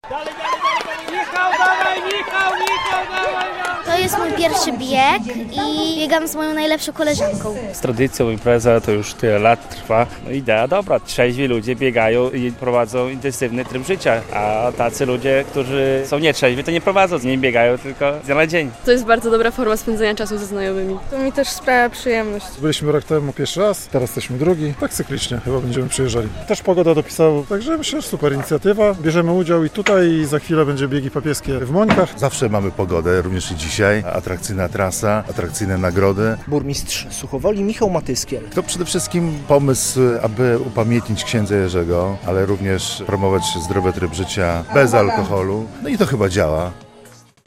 To jest mój pierwszy bieg i biegam z moją najlepszą koleżanką. Z tradycją impreza to już tyle lat trwa. No idea dobra, trzeźwi ludzie biegają i prowadzą intensywny tryb życia, a tacy ludzie, którzy są nietrzeźwi, to nie prowadzą, nie biegają tylko z dnia na dzień. To jest bardzo dobra forma spędzania czasu ze znajomymi. To mi też sprawia przyjemność. Byliśmy rok temu pierwszy raz, teraz jesteśmy drugi. Tak cyklicznie chyba będziemy przyjeżdżali. Też pogoda dopisała, także myślę, że super inicjatywa. Bierzemy udział i tutaj i za chwilę będzie biegi papieskie w Mońkach. Zawsze mamy pogodę, również i dzisiaj. Atrakcyjna trasa, atrakcyjne nagrody. Burmistrz Suchowoli Michał Matyskiel. To przede wszystkim pomysł, aby upamiętnić księdza Jerzego, ale również promować zdrowy tryb życia bez alkoholu. No i to chyba działa.